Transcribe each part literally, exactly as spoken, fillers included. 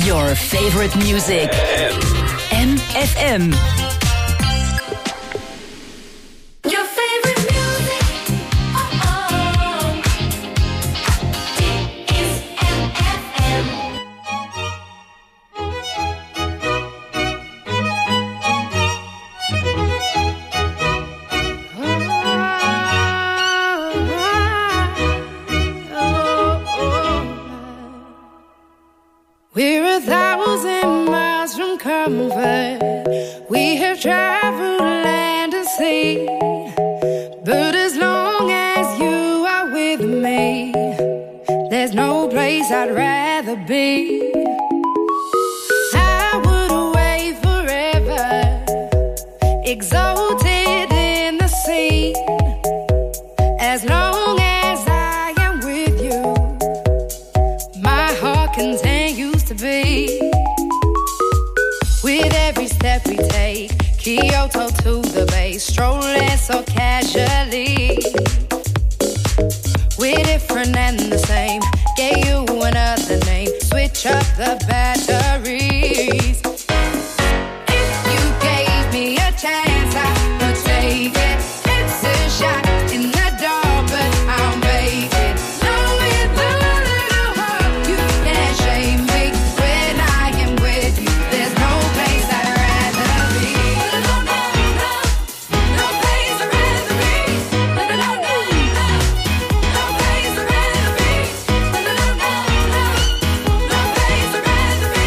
Your favorite music. M F M. We're a thousand miles from comfort. We have traveled land and sea. But as long as you are with me, there's no place I'd rather be. I would away forever, exalted in the sea. As long as I am with you, my heart continues to be. With every step we take, Kyoto to the bay, strolling so casually. We're different and the same, gave you another name, switch up the batteries. If you gave me a chance, I would take it. It's a shot in the dark, but I'll make it. Knowing the little heart, you can't shame me. When I am with you, there's no place I'd rather be. No, no, no, no place I'd rather be. No, no, no, no, no place I'd rather be. No, no, no, no, no place I'd rather be.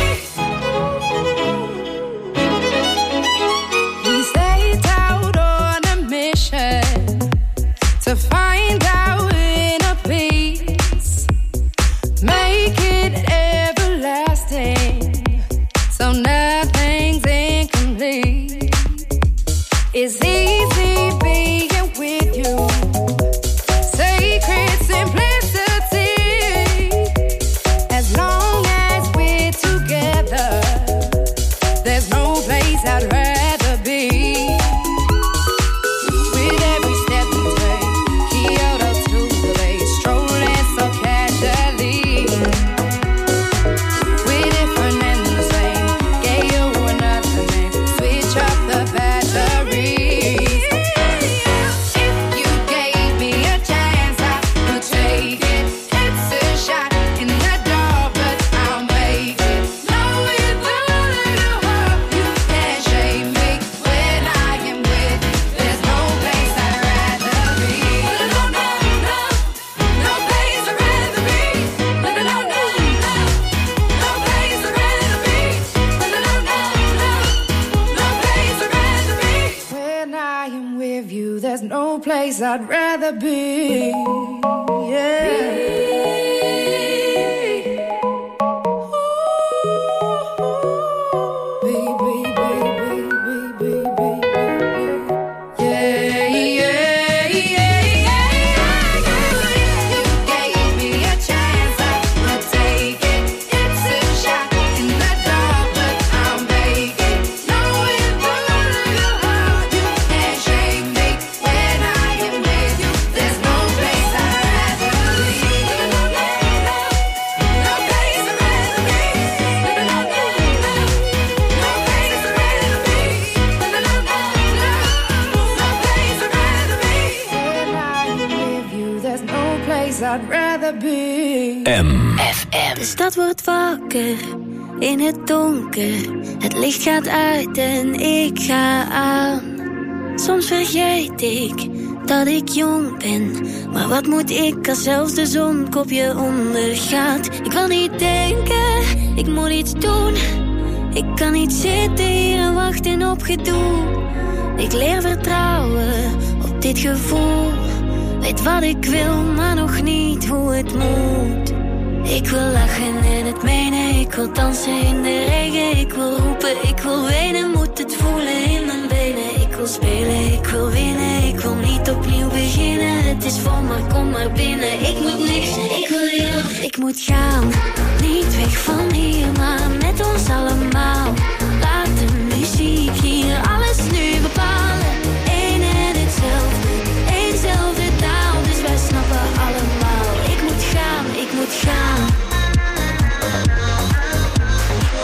We set out on a mission to find our inner peace, make it everlasting, so nothing's incomplete. It's easy being with you, sacred simplicity. As long as we're together, there's no place I'd rather be. With every step we take, Kyoto to the bay, strolling so casually. We're different and the same, gave you another name, switch up the batteries. If you gave me a chance, I would take it. It's a shot in the dark, but I'll make it. Knowing the little heart, you can't shame me. When I am with you, there's no place I'd rather be. No, no, no, no place I'd rather be. No, no, no, no, no place I'd rather be. No, no, no, no, no place I'd rather be. When I am with you, there's no place I'd rather be. Yeah. Baby, baby, baby, baby. Yeah, yeah, yeah, yeah. You gave me a chance, I would take it. It's a shot in the dark, but I'll make it. Knowing the little heart, you can't shame me. When I am with you, there's no place I'd rather be. No, no, no, no place I'd rather be. No, no, no, no, no place I'd rather be. No, no, no, no, no place I'd rather be. When I am with you, there's no place I'd rather be. M. F M. De stad wordt wakker in het donker. Het licht gaat uit en ik ga aan. Soms vergeet ik dat ik jong ben. Maar wat moet ik als zelfs de zon kopje ondergaat? Ik wil niet denken, ik moet iets doen. Ik kan niet zitten hier en wachten op gedoe. Ik leer vertrouwen op dit gevoel. Weet wat ik wil, maar nog niet hoe het moet. Ik wil lachen en het menen, ik wil dansen in de regen. Ik wil roepen, ik wil wenen, moet het voelen in mijn benen. Ik wil spelen, ik wil winnen, ik wil niet opnieuw beginnen. Het is vol, maar kom maar binnen. Ik moet niks, ik wil heel, ik moet gaan. Niet weg van hier, maar met ons allemaal. Laat de muziek hier alles nu bepalen. Eén en hetzelfde, éénzelfde taal, dus wij snappen allemaal. Ik moet gaan, ik moet gaan.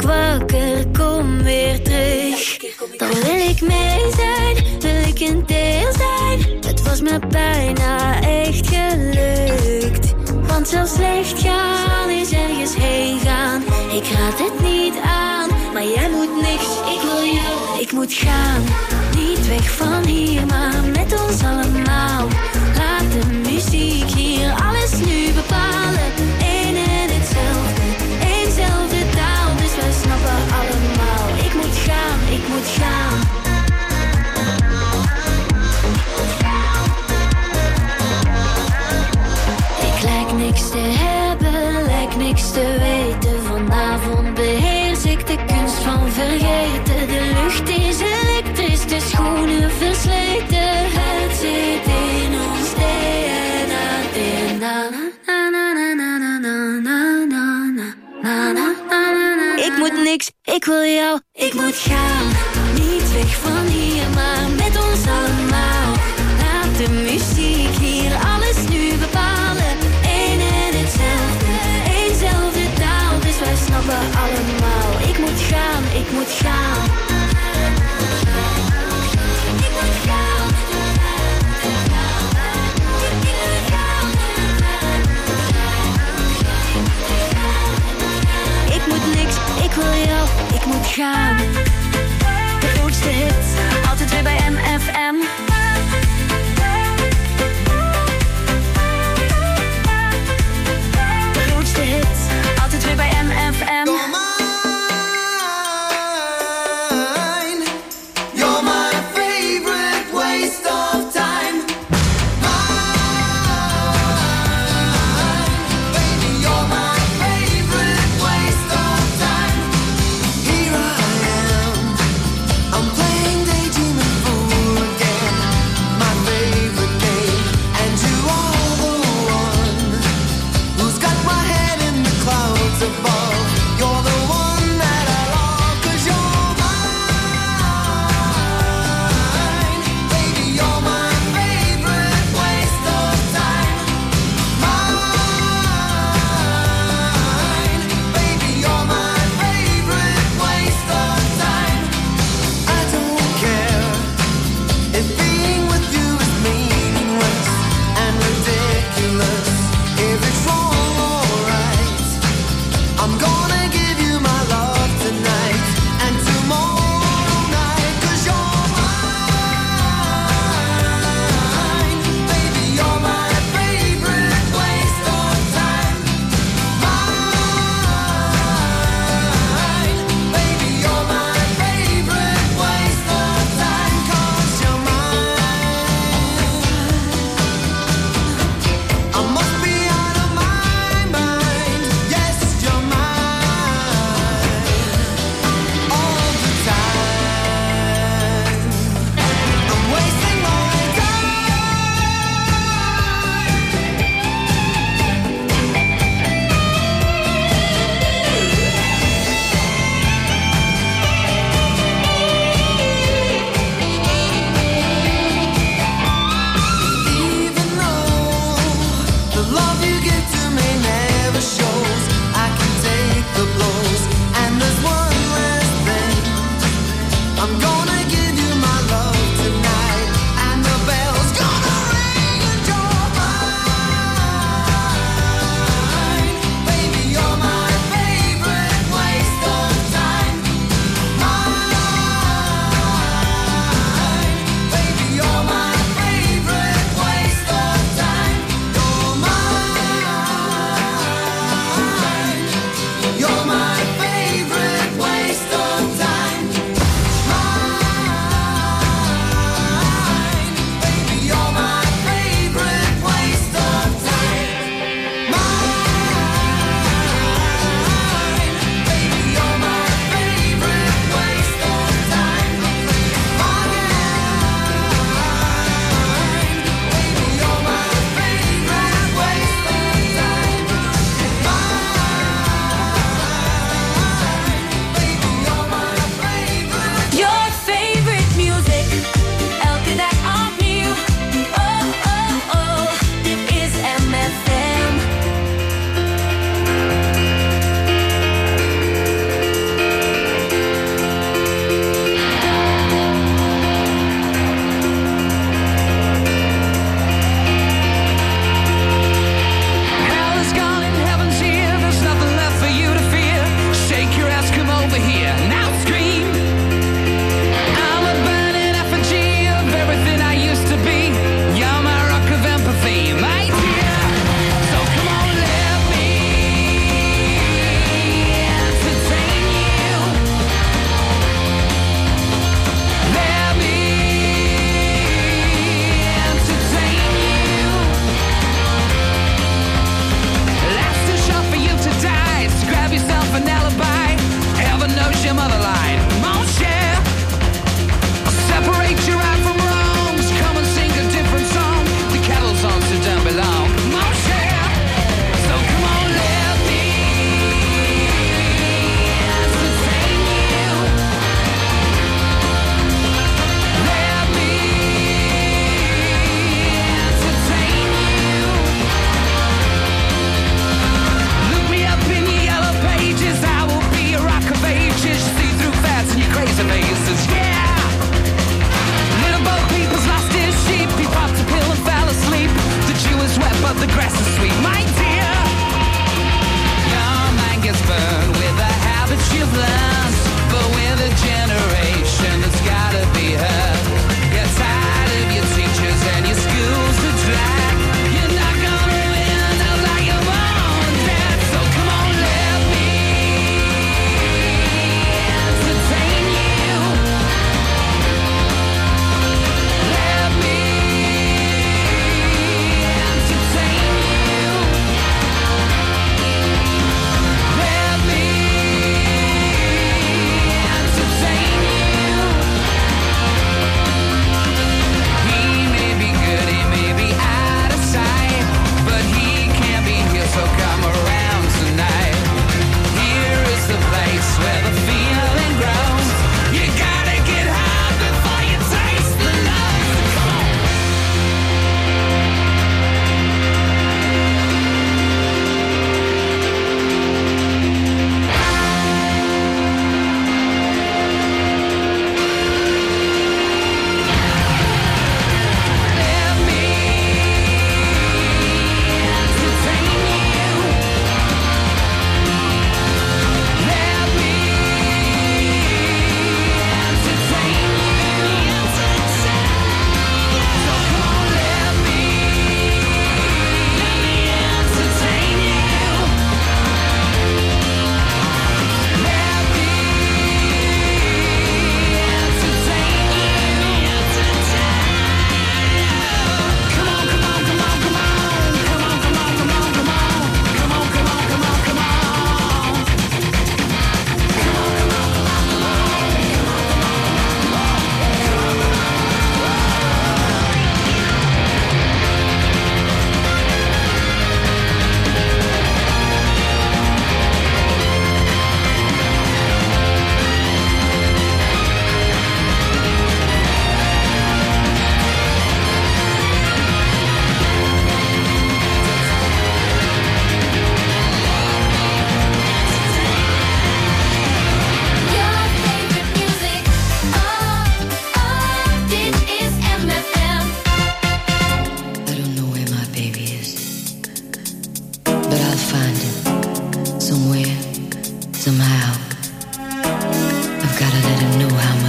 wakker, kom weer terug. Dan wil ik mee zijn, wil ik een deel zijn. Het was me bijna echt gelukt. Want zelfs slecht gaan is ergens heen gaan. Ik raad het niet aan, maar jij moet niks. Ik wil jou, ik moet gaan. Niet weg van hier, maar met ons allemaal. Laat de muziek hier alles nu bepalen. Eén en hetzelfde, éénzelfde taal. Dus wij snappen allemaal. Ik moet gaan, ik moet gaan. Ik lijk niks te hebben, lijk niks te weten. Vanavond beheers ik de kunst van vergeten. De lucht is elektrisch, de schoenen versleten. Het zit in ons D N A. D N A. Na, na, na, na, na, na, na, na, na, na, na, na. Ik moet niks, ik wil jou, ik moet gaan. Niet weg van hier, maar met ons allemaal. Laat de muziek hier alles nu bepalen. Eén en hetzelfde, éénzelfde taal. Dus wij snappen allemaal. Ik moet gaan, ik moet gaan. Ik moet gaan. Ik moet niks, ik wil jou, ik moet gaan. De grootste hits, altijd weer bij M F M. De grootste hits, altijd weer bij M F M. You're mine, you're my favorite waste of time. Mine, baby, you're my favorite waste of time. Here I am.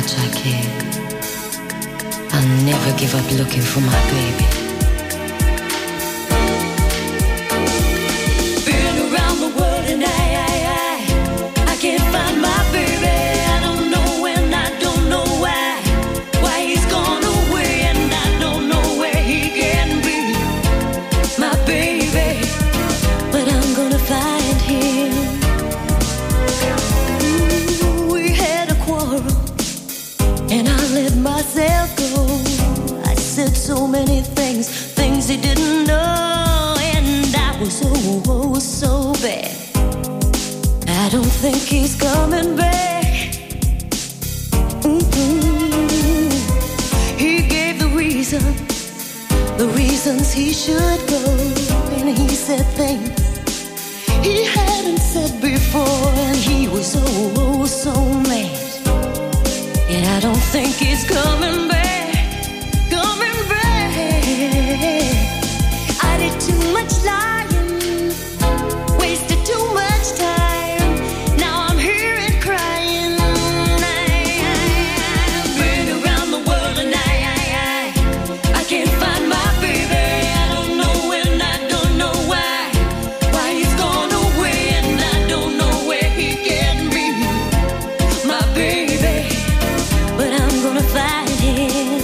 much I care. I'll never give up looking for my baby. Been around the world and I, I, I, I can't find my baby. I don't know when, I don't know why, why he's gone away, and I don't know where he can be, my baby. But I'm gonna find him. Ooh, we had a quarrel, and I let myself go. I said so many things, things he didn't know, and I was oh, oh so bad. I don't think he's coming back. Mm-mm. He gave the reason, the reasons he should go, and he said things he hadn't said before, and he was oh, oh so mad. And I don't think he's coming back, coming back. I did too much lying, wasted too much time. Now I'm here and crying. I've been around the world and I, I, I, I can't find my baby. I don't know when, I don't know why, why he's gone away, and I don't know where he can be, my baby. But I'm gonna find him.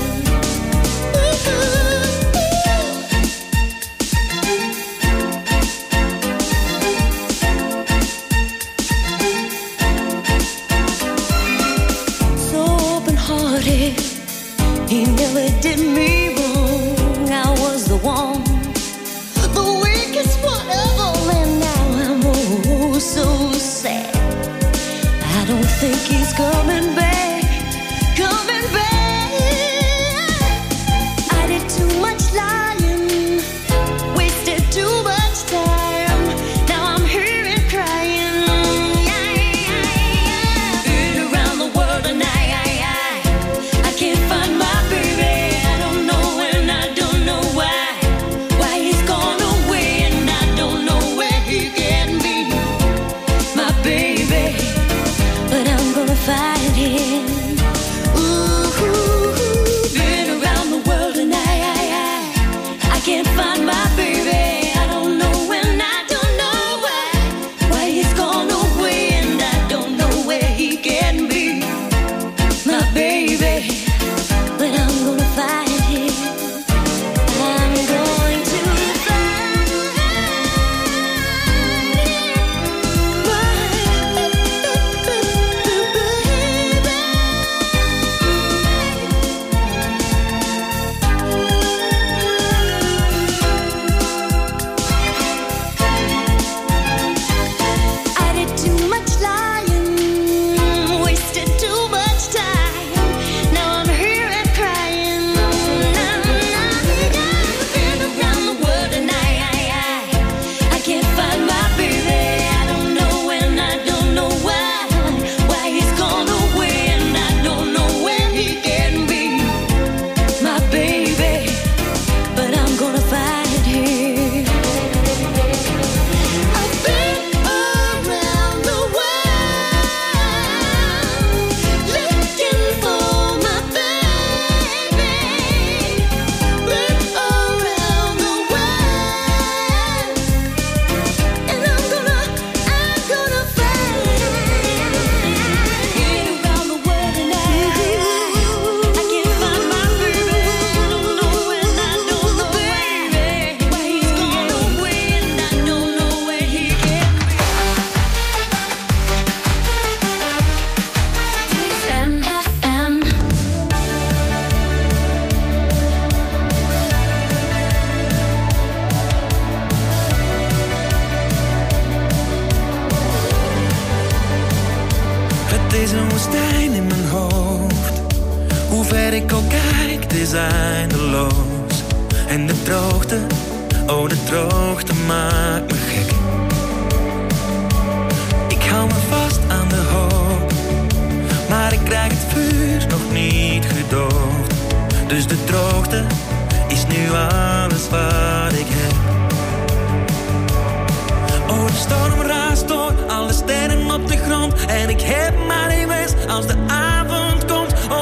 So open-hearted, he never did me wrong. I was the one, the weakest one of all, and now I'm oh so sad. I don't think he's coming back, coming back. I did too much lying, wasted too much time. Now I'm here and crying. Been around the world and I, I, I, I can't find my baby. I don't know when, I don't know why, why he's gone away, and I don't know where he can be, my baby. But I'm gonna find him. Ooh, been around the world and I, I, I, I can't find my baby. I don't know when, I don't know why, why he's gone away, and I don't know where he can be, my baby. But I'm gonna find him. I'm going to find I did too much lying, wasted too much time. Now I'm here and crying. Been around the world and I, I, I, I can't find my baby. I don't know when, I don't know why, why he's gone away, and I don't know where he can be, my baby. But I'm gonna find him. I've been around the world, looking for my baby. Been around the world, and I'm gonna, I'm gonna find him. Been around the world and I, I can't find my baby. I don't know when, I don't know why, why he's gone away, and I don't know where he can be. M F M. Het is een woestijn in mijn hoofd. Hoe ver ik ook kijk, het is eindeloos. En de droogte, oh de droogte maakt me gek. Ik hou me vast aan de hoop, maar ik krijg het vuur nog niet gedoofd. Dus de droogte is nu alles wat ik heb. Oh, de storm raast door, alle sterren op de grond. En ik heb maar één wens als de avond komt. Oh,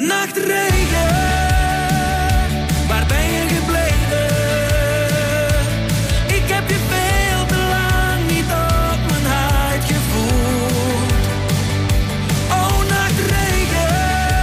Nachtregen, waar ben je gebleven? Ik heb je veel te lang niet op mijn huid gevoeld. Oh, nachtregen,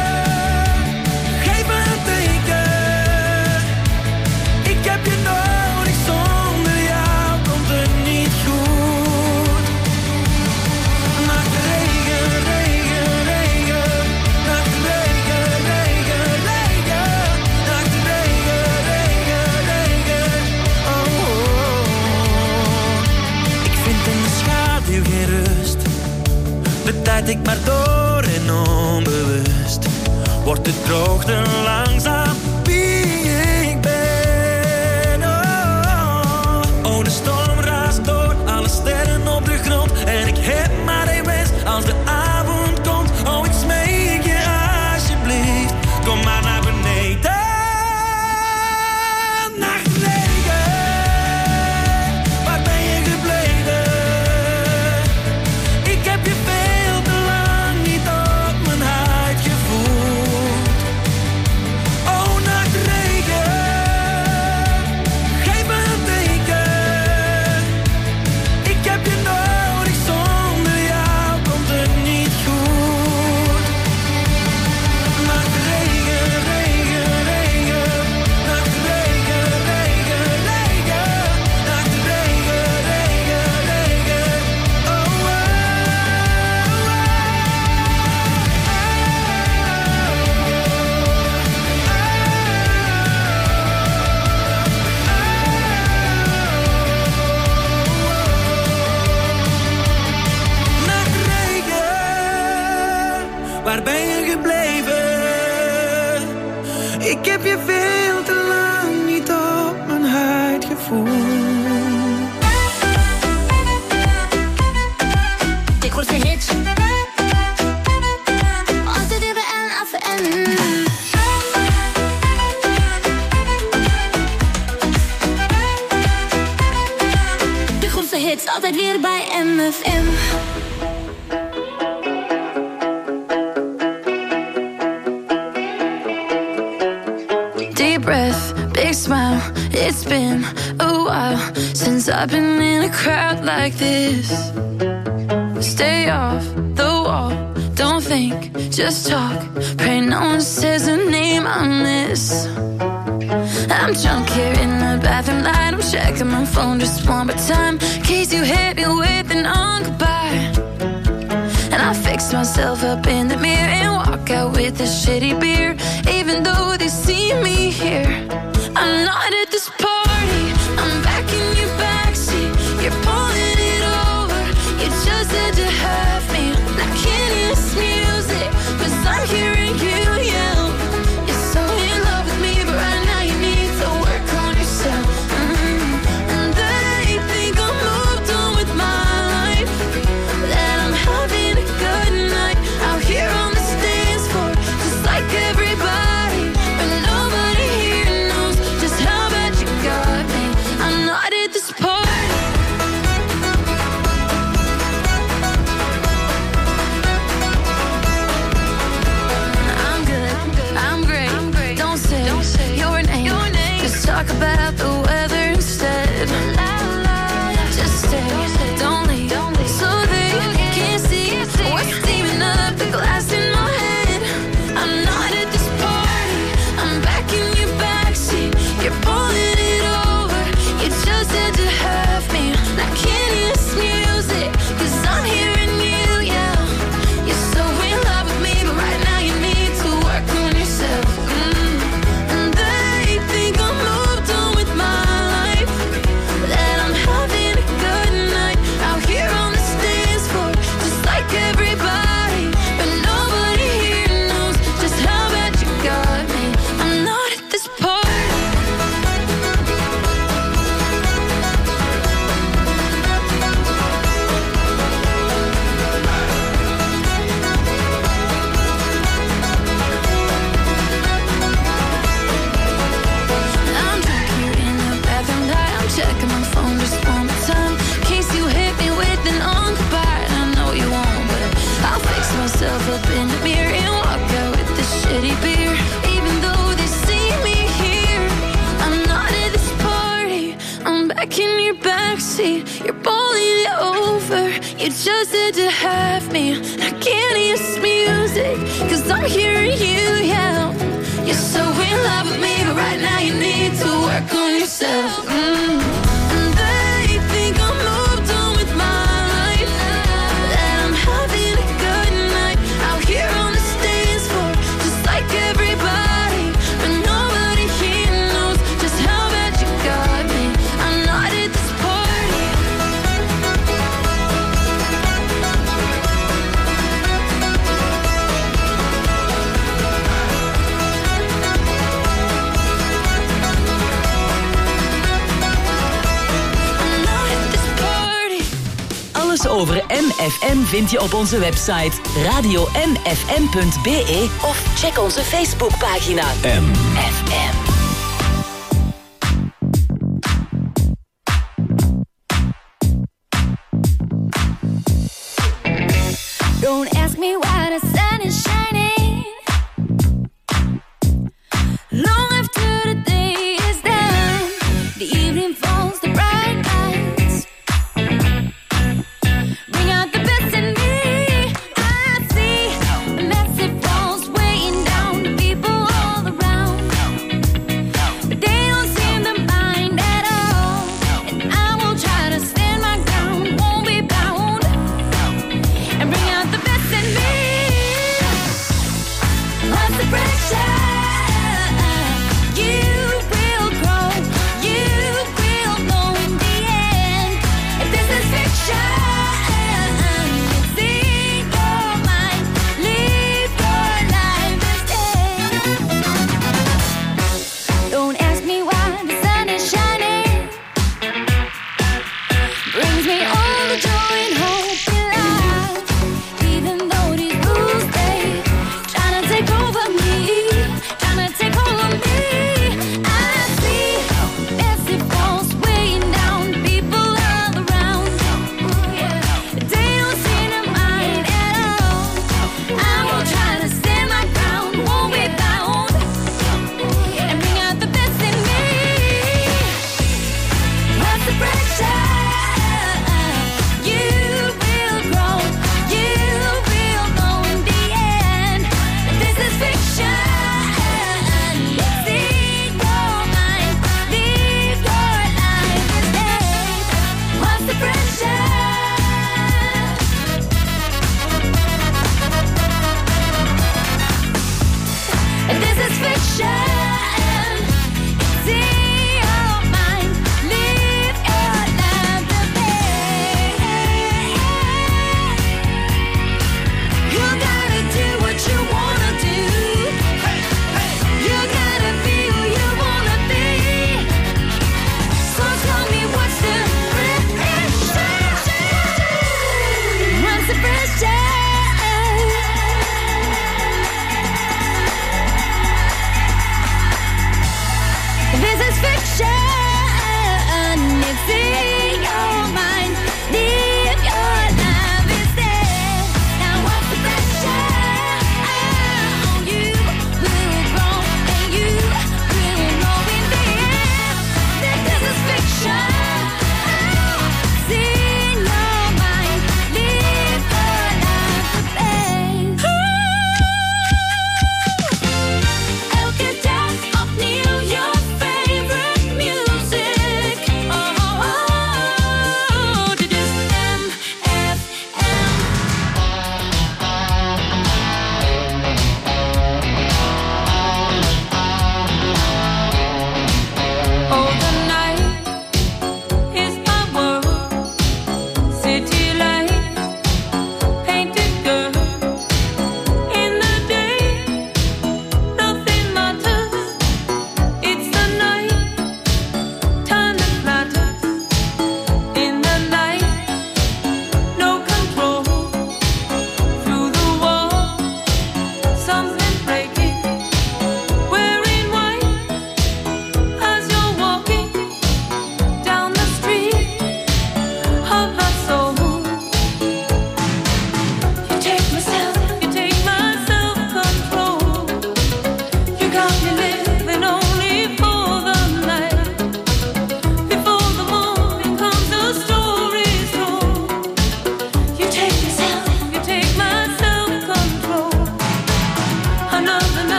geef me een teken. Ik heb je nodig, zonder jou komt het niet goed. Nachtregen, regen, regen, nachtregen, regen, regen, nachtregen, regen, regen. Oh, oh. Ik vind in de schaduw geen rust. De tijd ik maar door en onbewust. Wordt de droogte langzaam wie ik ben. Oh, oh, de storm raast door, alle sterren op de grond. En ik heb maar één wens als de avond komt. Oh, ik smeek je alsjeblieft, kom maar naar beneden. Nachtregen, waar ben je gebleven? Ik heb je veel te lang niet op mijn huid gevoeld. Oh, nachtregen, geef me een teken. Ik heb je nodig, zonder jou komt het niet goed. Nachtregen, regen, regen, nachtregen, regen, regen, nachtregen, regen, regen. Oh, oh, Nachtregen, waar ben je gebleven? Ik heb je veel te lang niet op mijn huid gevoeld. De grootste hits. Altijd weer bij N F M. De grootste hits, altijd weer bij M F M. Deep breath, big smile. It's been a while since I've been in a crowd like this. Stay off the wall, don't think, just talk. Pray no one says a name I miss. I'm drunk here in the bathroom light. I'm checking my phone just one more time, in case you hit me with an on goodbye. And I fix myself up in the mirror and walk out with a shitty beer. Even though they see me here, I'm not at this party. I'm back in your backseat. You're pulling it over. You just had to have me. I can't hear this music, 'cause I'm hearing you yell. You're so in love with me, but right now you need to work on yourself. Mm. And they think I'm moved on with my life, that I'm having a good night out here on the dance floor, just like everybody. But nobody here knows just how bad you're bowling it over. You just had to have me. I can't hear this music, cause I'm hearing you yell. You're so in love with me, but right now you need to work on yourself. Mm. And they think I'm moved on with my life, that I'm having a good night out here on the dance floor, just like everybody, but nobody here knows just how bad you got me. I'm not at this party. I'm not at this party. Alles over M F M vind je op onze website radio m f m punt b e of check onze Facebookpagina M F M. Don't ask me why the sun is shining long after the day is done. The evening falls, the bright lights bring out the best in me. I see the massive walls weighing down the people all around, but they don't seem to mind at all. And I will try to stand my ground, won't be bound, and bring out the best in me.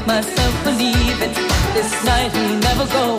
myself believe it. This night will never go.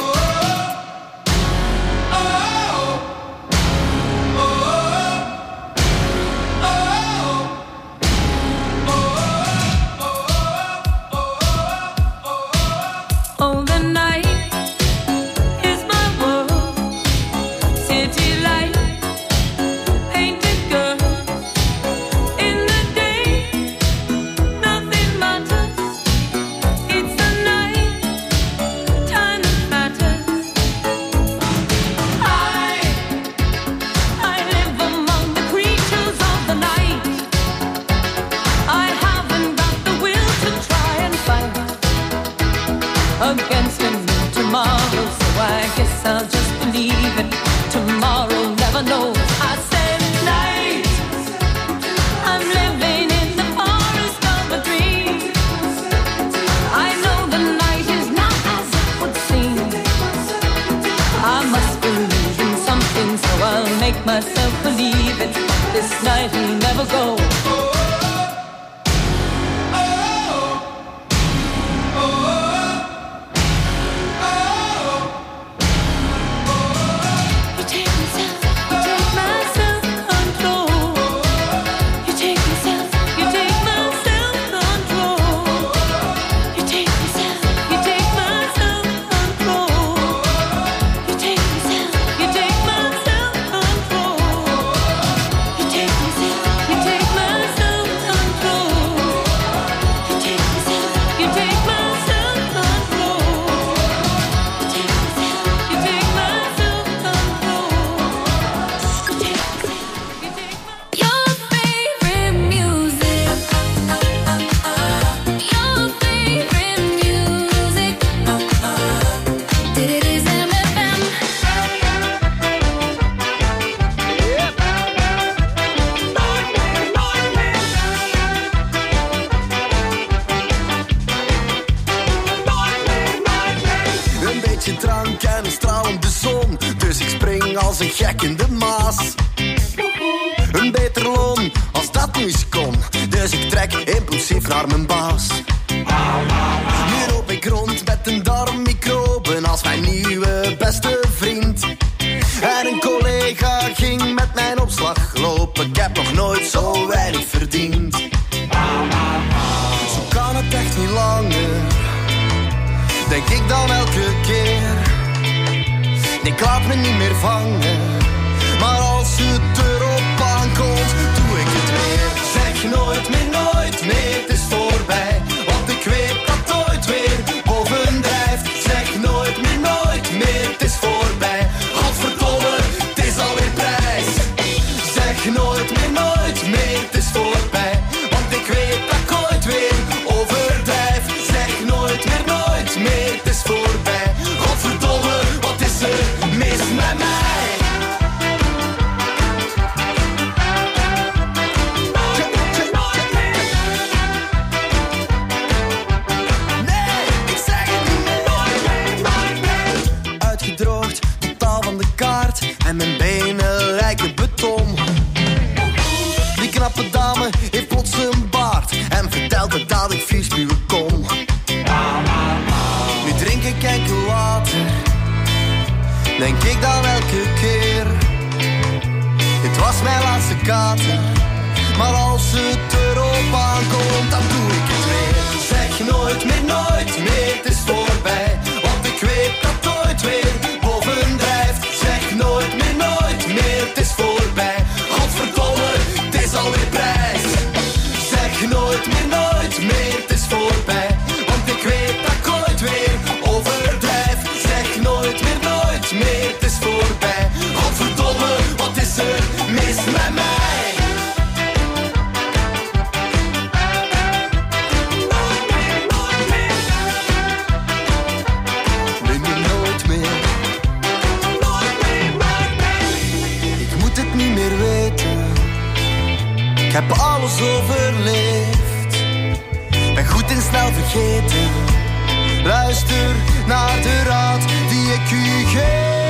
Luister naar de raad die ik u geef.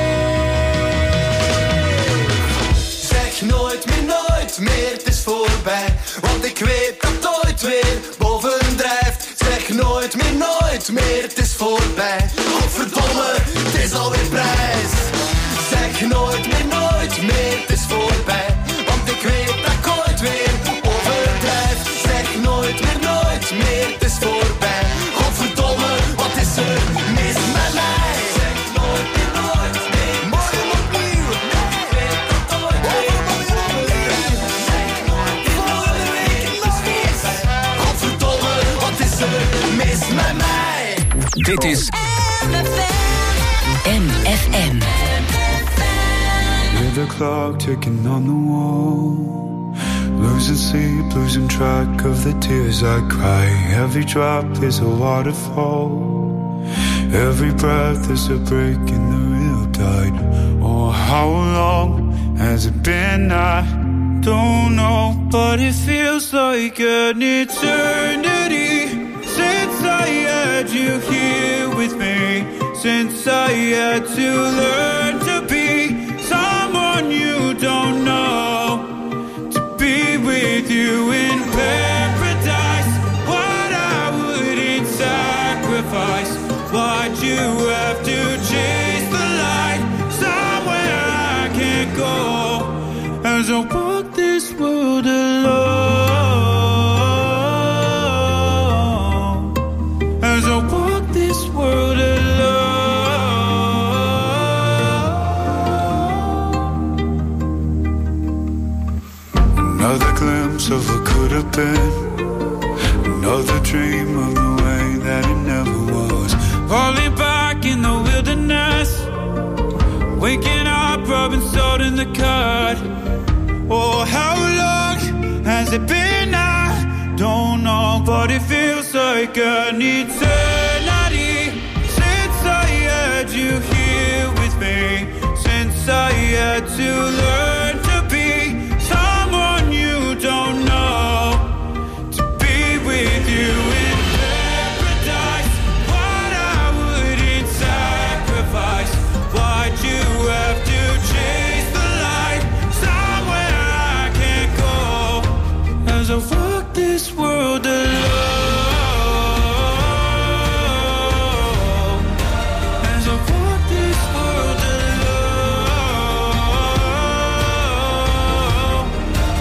Zeg nooit meer, nooit meer, het is voorbij. Want ik weet dat het ooit weer bovendrijft. Zeg nooit meer, nooit meer, het is voorbij. Godverdomme, het is alweer prijs. Zeg nooit meer, nooit meer, het is voorbij. Want ik weet dat ik ooit weer overdrijf. Zeg nooit meer, nooit meer, het is voorbij. Godverdomme, wat is er mis met mij? Zeg nooit meer, nooit meer, morgen opnieuw. Nee, ik weet dat ooit weer overdrijf. Zeg nooit meer, nooit meer, het is voorbij. Godverdomme, wat is er mis met mij? Dit is M F M. Hear the clock ticking on the wall. Losing sleep, losing track of the tears I cry. Every drop is a waterfall. Every breath is a break in the real tide. Oh, how long has it been? I don't know, but it feels like an eternity since I had you here with me. Since I had to learn to be someone you don't know, to be with you in paradise. What I wouldn't sacrifice. Why'd you have to chase the light somewhere I can't go? As I walk this world alone, as I walk this world alone. Another glimpse of what could have been. Another dream of the way that it never was. Falling back in the wilderness. Waking up, rubbing salt in the cut. Oh, how long has it been? I don't know, but it feels like an eternity since I had you here with me. Since I had to learn to be someone you don't know, to be with you in paradise. What I wouldn't sacrifice. Why'd you have to chase the light somewhere I can't go? As I walk this world alone, as I walk this world alone.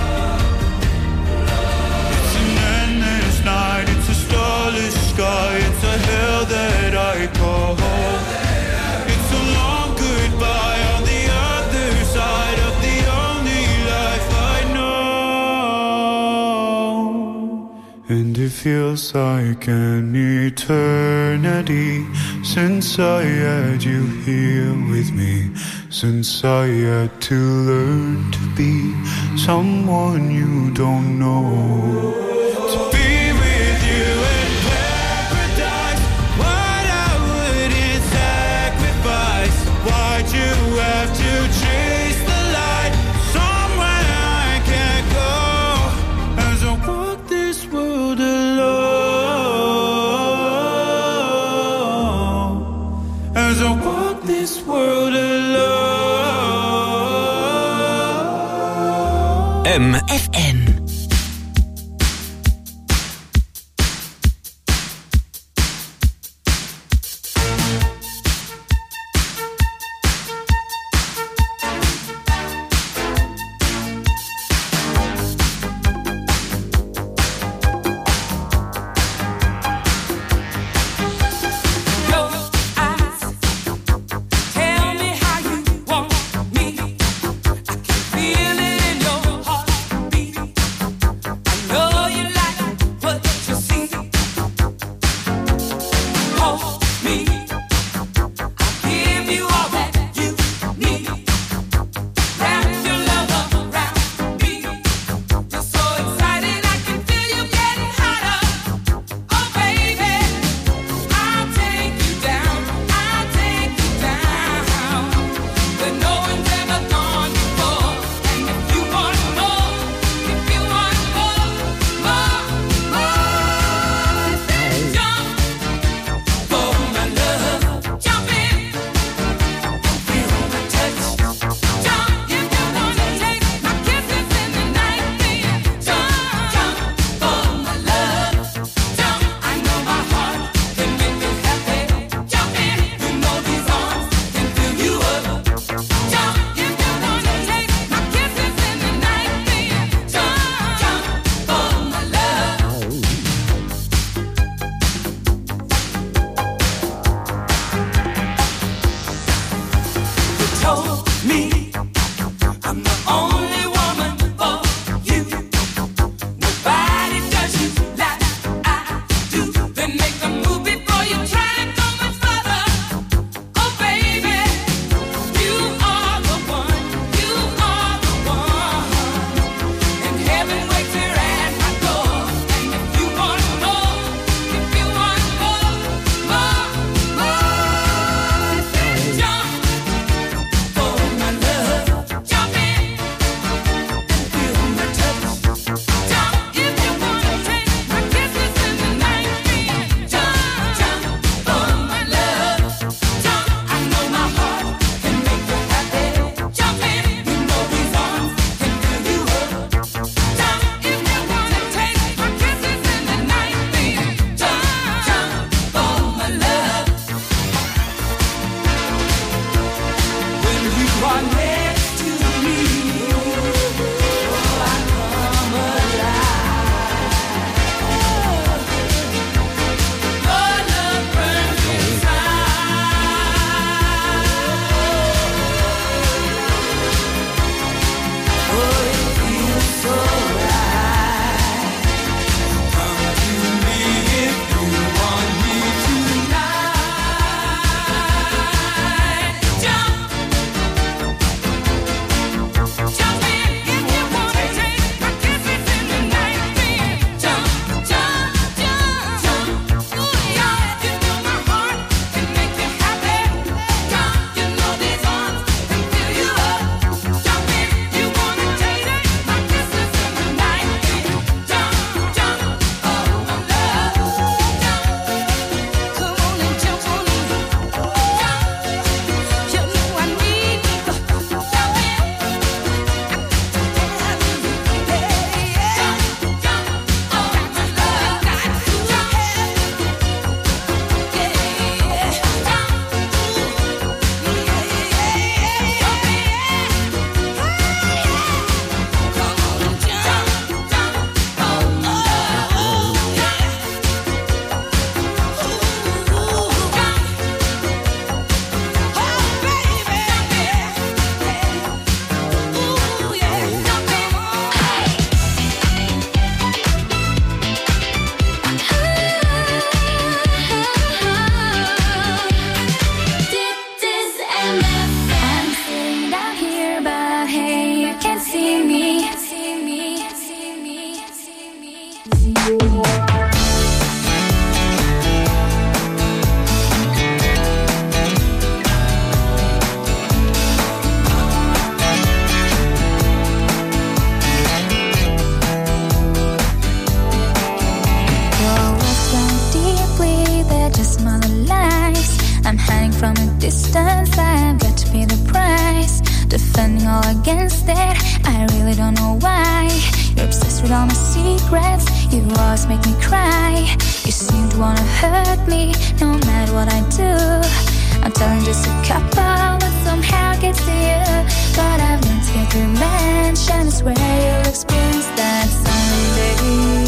It's an endless night, it's a starless sky, it's a hell that I call home. It's a long goodbye on the other side of the only life I know. And it feels like an eternity since I had you here with me. Since I had to learn to be someone you don't know. To be with you in paradise. What I wouldn't sacrifice. Why'd you have to chase the light somewhere I can't go? As I walk this world alone, as I walk this world alone. M F M. Tell me how you want me. I can feel it in your heartbeat. all against it. I really don't know why. You're obsessed with all my secrets. You always make me cry. You seem to wanna hurt me, no matter what I do. I'm telling just a couple, but somehow it gets to you. But I've learned to get revenge, and I swear you'll experience that someday.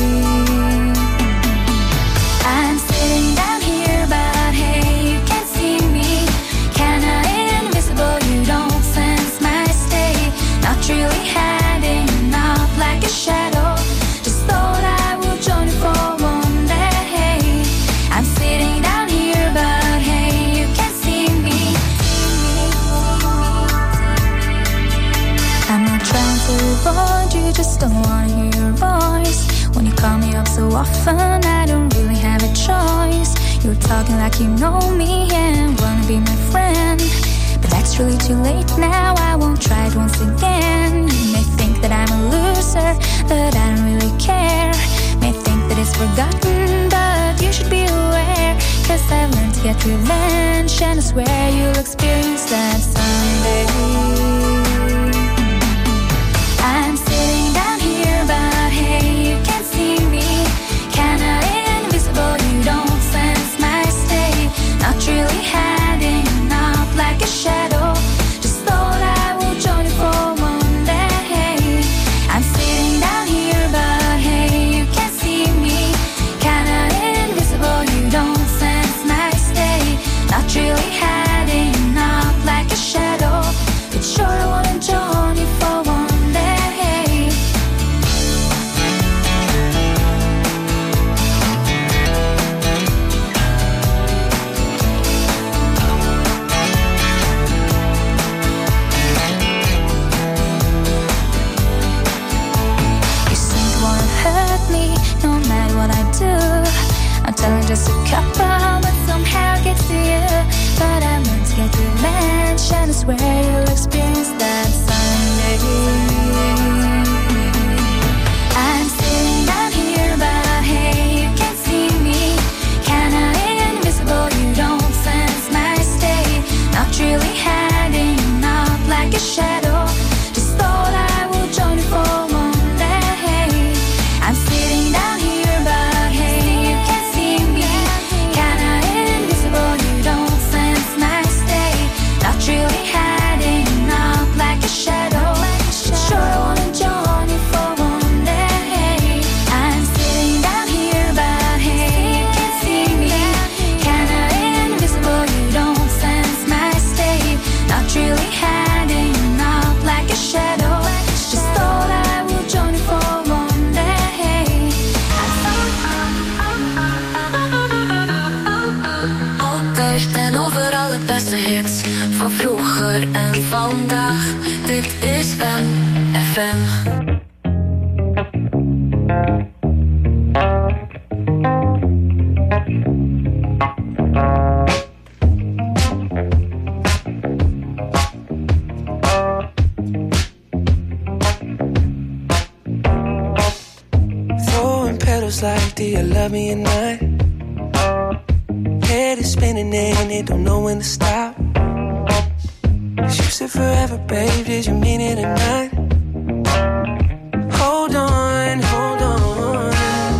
I'm sitting down here, but hey, you can't see me. Kinda invisible, you don't sense my state. Not really hiding up like a shadow. Just thought I would join you for one day. I'm sitting down here, but hey, you can't see me. I'm not trying to avoid you, just don't wanna hear your voice. When you call me up so often, I don't really have a choice. You're talking like you know me and wanna be my friend, but that's really too late now. I won't try it once again. You may think that I'm a loser, but I don't really care. May think that it's forgotten, but you should be aware. Cause I've learned to get revenge, and I swear you'll experience that someday. I'm sitting down here, but hey, you can't see me. Kinda invisible, you don't sense my state. Not really hiding up like a shadow. Just thought I would join you for one day. I'm sitting down here, but hey, you can't see me. Kinda invisible, you don't sense my state. Not really hiding up like a shadow. But sure I wanna join you for one day. You seem to wanna hurt me, no matter what I do. I'm telling just a couple, but somehow it gets to you. But I'm meant to get revenge, and I swear you'll experience that someday. I'm sitting down here, but hey, you can't see me. Kinda invisible, you don't sense my state. Not really hiding up like a shadow. Just thought I would join you for one day. I'm sitting down here, but hey, you can't see me. Kinda invisible, you don't sense my state. Not really hiding up like a shadow. Sure I wanna join you for one day. I'm sitting down here, but hey, you can't see me. Kinda invisible, you don't sense my state. Not really hiding up like a shadow. Just thought I would join you for one day. Altijd en overal het beste hits van vroeger en vandaag. Dit is M F M. Throwing petals like, do you love me or not? Head is spinning and it don't know when to stop. 'Cause you said forever, babe, did you mean it or not? Hold on, hold on.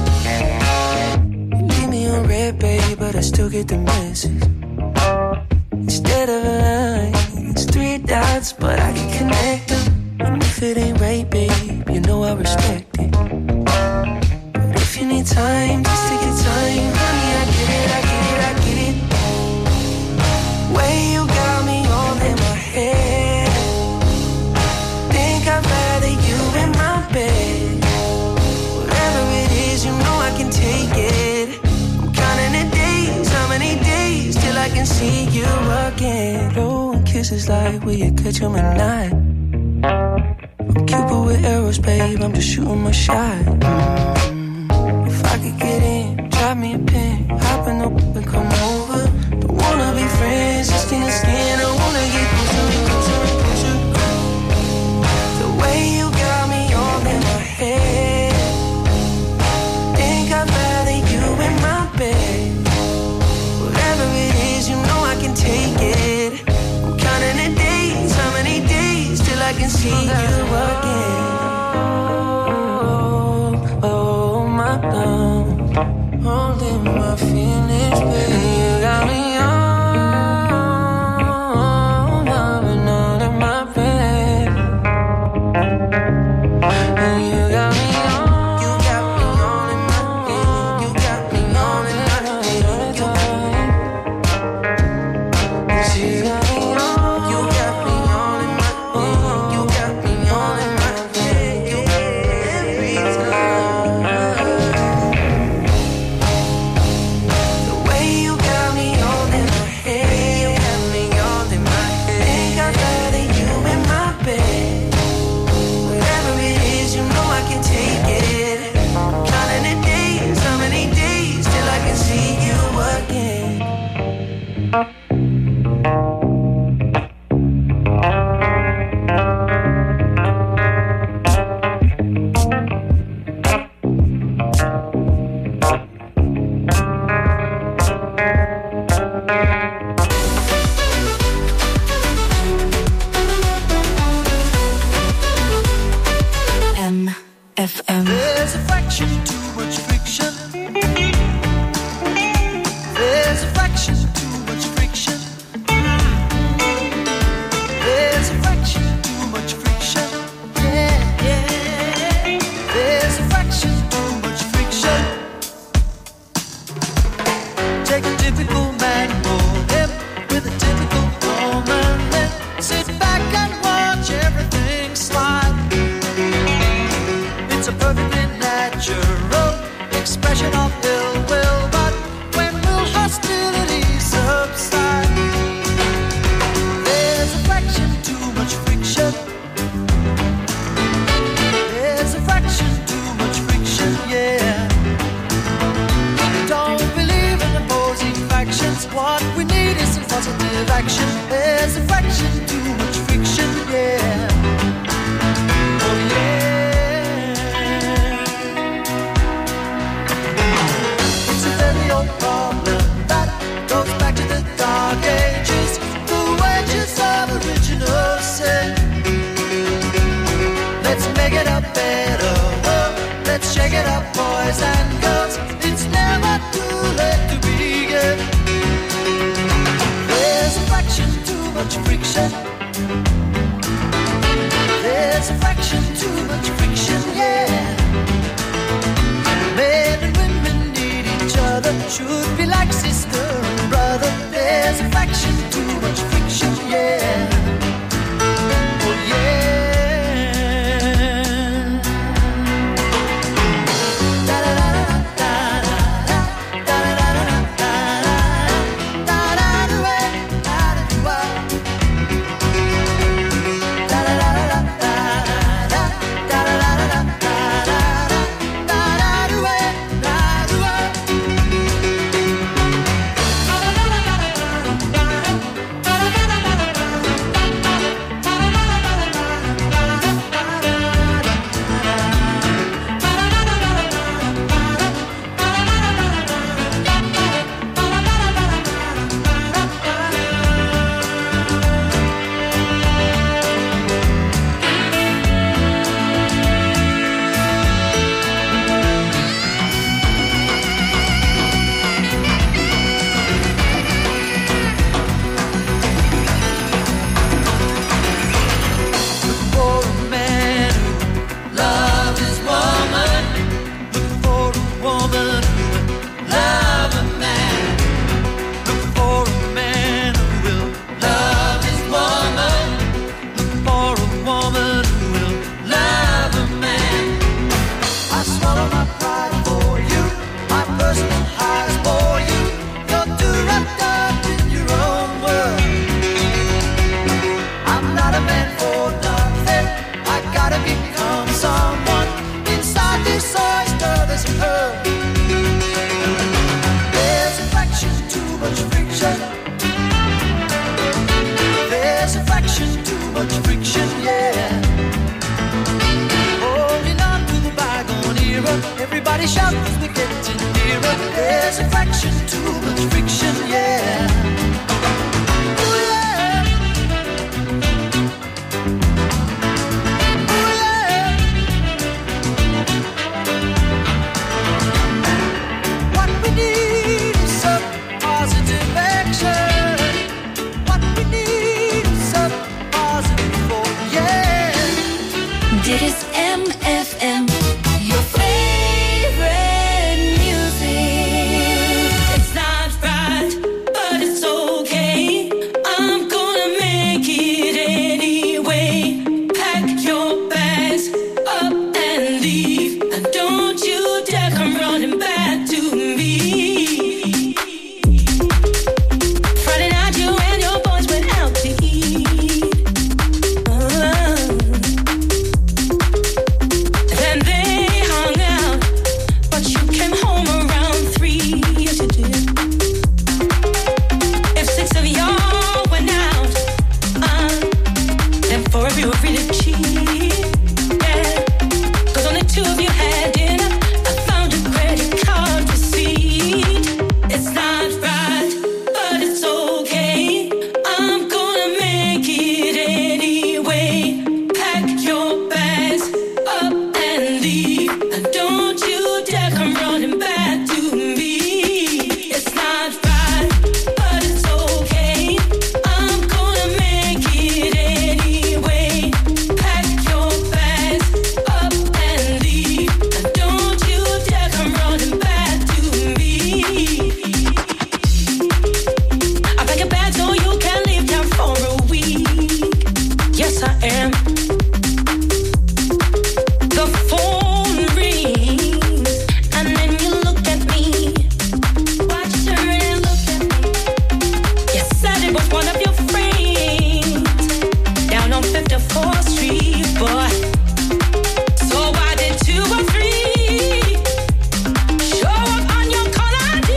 You leave me on red, babe, but I still get the message. Instead of a line, it's three dots, but I can connect them. And if it ain't right, babe, you know I respect it. But if you need time, just take your time. Honey, I get it, I get it, I get it. Way you got me all in my head. Think I'd rather you in my bed. Whatever it is, you know I can take it. I'm counting the days, how many days till I can see you again. Blowing kisses like, will you catch 'em or not? I'm Cupid with arrows, babe, I'm just shooting my shot. Mm. If I could get in, drop me a pin, hop in the whip and come over. Don't wanna be friends, just skin to skin, I wanna get closer and closer and closer. The way you got me all in my head. Think I'd rather you in my bed. Whatever it is, you know I can take it. I'm counting the days, how many days till I I can see you again. Oh, my love, holding my feelings, baby. You got me on, loving all in my bed. And you got me on, you got me on in my bed. You got me on in my bed. You got me on, you got me on in my bed. You got me on in my bed. Every time. The way you got me on in my head, you got me on in my head. Think I'd rather you in my bed. Whatever it is, you know I can take it. Counting the days, how many days till I can see you again? M F M. There's a fraction too much friction. There's a fraction too much friction. There's a fraction too much friction. Yeah, yeah. There's a fraction too much friction. Take a typical man, roll him with a typical woman, then sit back and watch everything slide. It's a perfectly natural expression of ill will, but when will hostility subside? There's a fraction too much friction. There's a fraction too much friction, yeah. Don't believe in opposing factions. What we need is some positive action. There's a fraction too much friction, yeah. Oh yeah. It's a very old problem that goes back to the dark ages. The wages of original sin. Let's make it a better world. Let's shake it up, boys and girls. It's never too late to begin. There's a fraction too much friction. There's a fraction too much friction, yeah. Men and women need each other, should be like sister and brother. There's a fraction too much friction, yeah. Oh yeah. Everybody shout as we're getting nearer. There's a fraction too much friction, yeah. Ooh, yeah. for a real, really cheap. Yeah, 'cause only two of you had dinner. I found a credit card receipt. It's not right, but it's okay. I'm gonna make it anyway. Pack your bags up and leave, and don't you dare come running back to me. It's not right, but it's okay. I'm gonna make it anyway. Pack your bags up and leave, and don't you dare come running back to me. I pack your bags so you can leave town for a week. Yes, I am. The phone rings, and then you look at me. Watch her and look at me. You said it was one of your friends down on fifty-fourth Street, boy. So why did two or three show up on your call I D?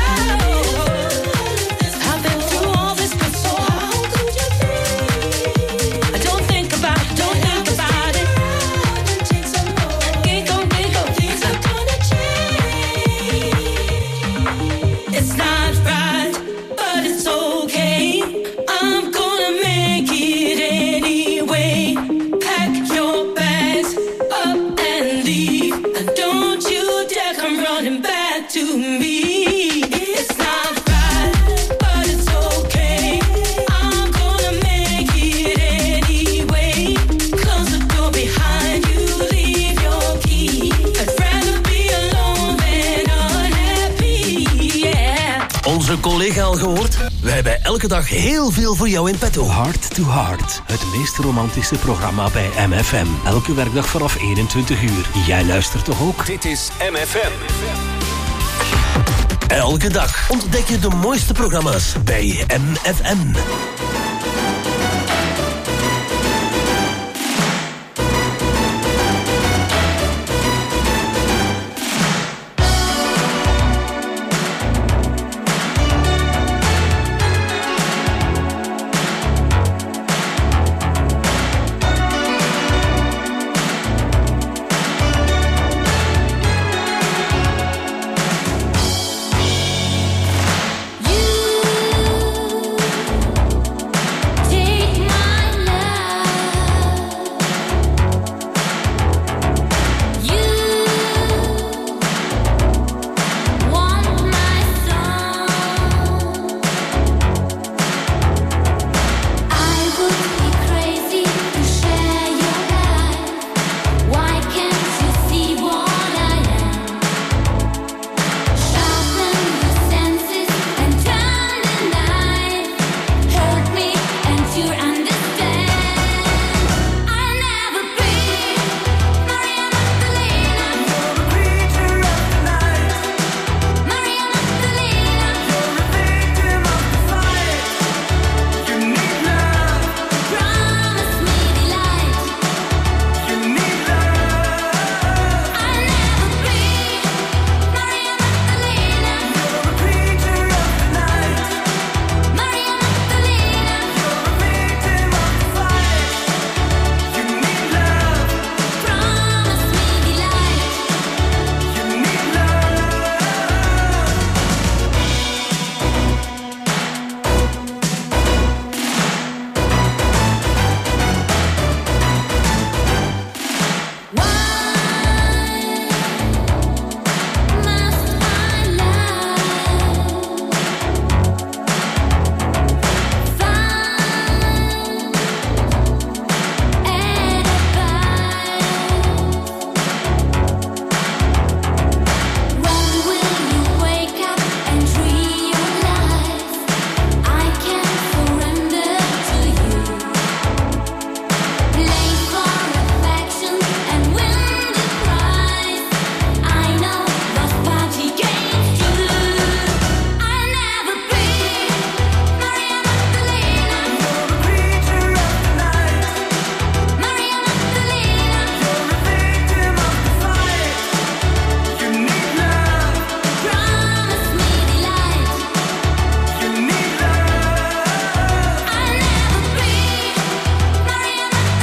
I've been through all this before. How could you be? Don't think about it, don't think about it. Ginkgo, ginkgo, things are gonna change. It's not right, but it's okay. I'm gonna make it anyway. Pack your bags up and leave, and don't you dare come running back to me. It's not right, but it's okay. I'm gonna make it anyway. Close the door behind you, leave your key. I'd rather be alone than unhappy, yeah. Onze collega al gehoord? Wij hebben elke dag heel veel voor jou in petto. Heart to Heart, het meest romantische programma bij M F M. Elke werkdag vanaf eenentwintig uur. Jij luistert toch ook? Dit is M F M. Elke dag ontdek je de mooiste programma's bij M F M.